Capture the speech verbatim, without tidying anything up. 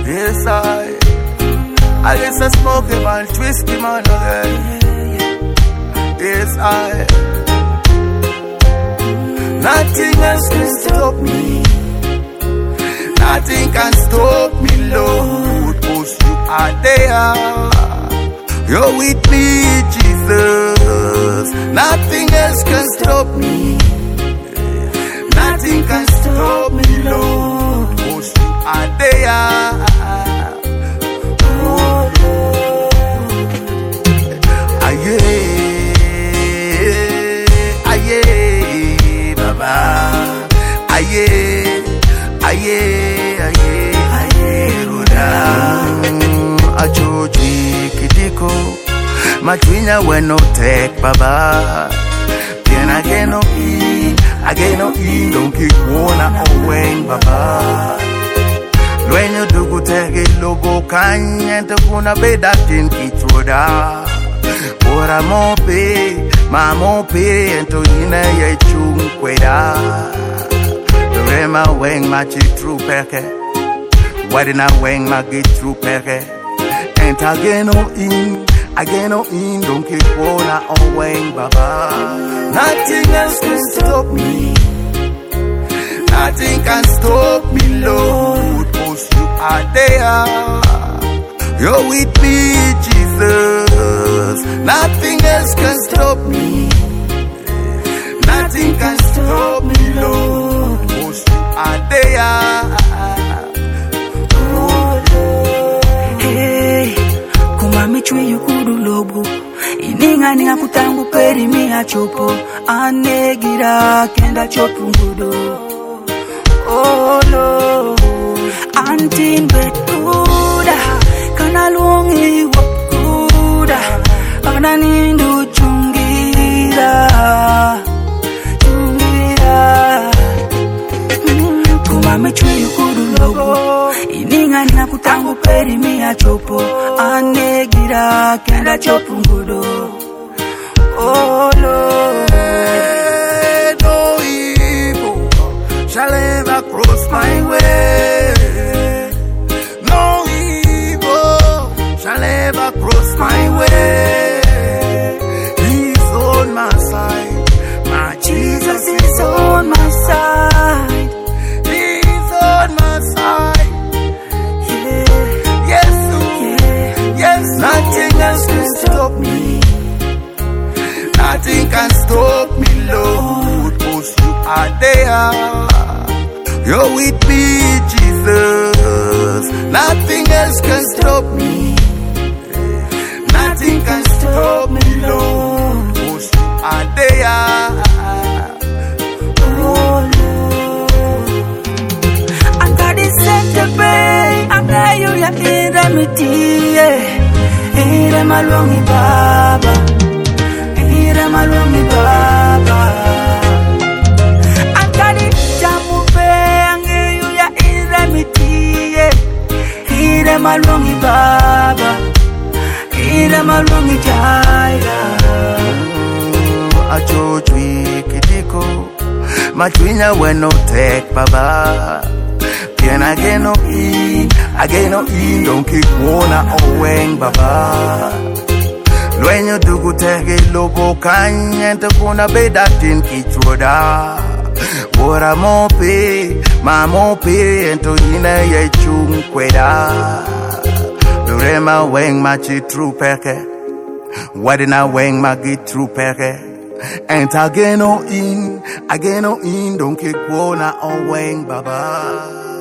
Yes, I. I guess I smoke him and twist him on again. Yes, I. Nothing else can stop me. Nothing can stop me, Lord, 'cause you are there. You're with me, Jesus. Nothing else can stop me. Nothing can stop me, Lord, 'cause you are there. Oh, Lord. Aye, aye, Baba. Aye, aye, aye, aye, Ruda. Ajoji Kidiko. Matwinya when no take, Baba. Then again no eat, again no eat, don't keep wanna away, Baba. When you do go take it, logo kanya to kuna be that in Kichoda. Ora mope, ma mope, and to ina ye chung kweda. The rema weng machi true peke. Why did I weng ma get true peke? And again no in. Again, no in, don't keep wanna away, Baba. Nothing else can stop me. Nothing can stop me, Lord, 'cause you are there. You're with me, Jesus. Nothing else can stop me. Nothing can stop me, Lord, 'cause you are there. Mamichwe yukudu lobo ininga ninga kutangu peri miha chopo anegira kenda chopu ngudo. Oh Lord, antin betuda kana lungi wakuda kana nindu chungira chungira. Mamichwe yukudu lobo ininga ninga kutangu peri miha chopo anegira kenda chopu ngudo. Oh Lord, no evil shall ever cross my way. No evil shall ever cross my way. He's on my side. My Jesus is on my side. He's on my side. Nothing else can stop me. Nothing can stop me, Lord, 'cause you are there. You're with me, Jesus. Nothing else can stop me. Nothing can stop me, Lord, 'cause you are there. Oh Lord, I got this set to pay. I pray you like indemnity. Ire malongi Baba, ire malongi Baba. Angani jamu pe ange yu ya ire mitie. Ire malongi Baba, ire malongi Jaya. Achojwi Kidiko, matwinya when no take, Baba. Then again no in, again no in, don't keep wanna away, Baba. When you do go take it, logo kanya to kuna be that in Kichoda. Ora mope, ma mope, and to ina ye chung kweda. The rema weng machi true peke. Why did I weng ma get true peke? And again no in, again no in, don't keep wanna away, Baba.